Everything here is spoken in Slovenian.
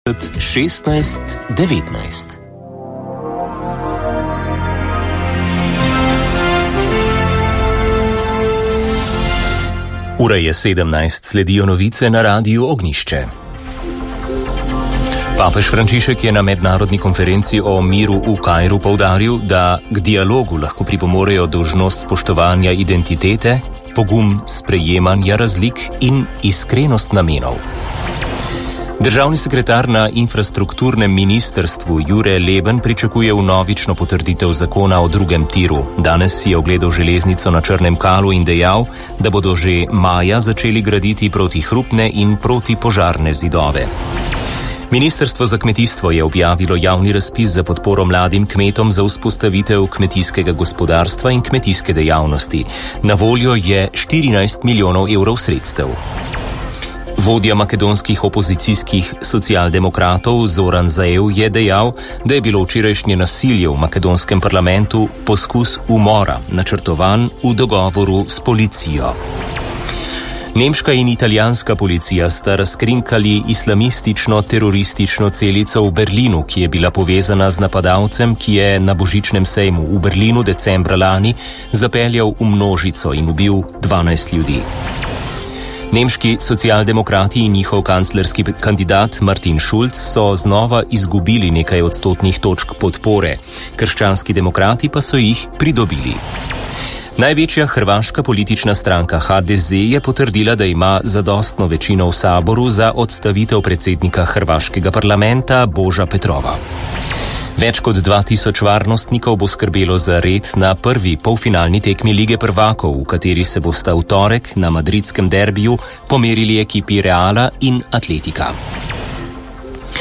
16:19. Ura je 17, sledijo novice na Radiu Ognjišče. Papež Frančišek je na mednarodni konferenci o miru v Kairu poudaril, da k dialogu lahko pripomorejo dolžnost spoštovanja identitete, pogum sprejemanja razlik in iskrenost namenov. Državni sekretar na infrastrukturnem ministrstvu Jure Leben pričakuje vnovično potrditev zakona o drugem tiru. Danes si je ogledal železnico na Črnem Kalu in dejal, da bodo že maja začeli graditi protihrupne in protipožarne zidove. Ministrstvo za kmetijstvo je objavilo javni razpis za podporo mladim kmetom za vzpostavitev kmetijskega gospodarstva in kmetijske dejavnosti. Na voljo je 14 milijonov evrov sredstev. Vodja makedonskih opozicijskih socialdemokratov Zoran Zaev je dejal, da je bilo včerajšnje nasilje v makedonskem parlamentu poskus umora, načrtovan v dogovoru s policijo. Nemška in italijanska policija sta razkrinkali islamistično-teroristično celico v Berlinu, ki je bila povezana z napadalcem, ki je na božičnem sejmu v Berlinu decembra lani zapeljal v množico in ubil 12 ljudi. Nemški socialdemokrati in njihov kanclerski kandidat Martin Schulz so znova izgubili nekaj odstotnih točk podpore, krščanski demokrati pa so jih pridobili. Največja hrvaška politična stranka HDZ je potrdila, da ima zadostno večino v saboru za odstavitev predsednika hrvaškega parlamenta Boža Petrova. Več kot 2000 varnostnikov bo skrbelo za red na prvi polfinalni tekmi Lige prvakov, v kateri se bosta v torek na madridskem derbiju pomerili ekipi Reala in Atletika.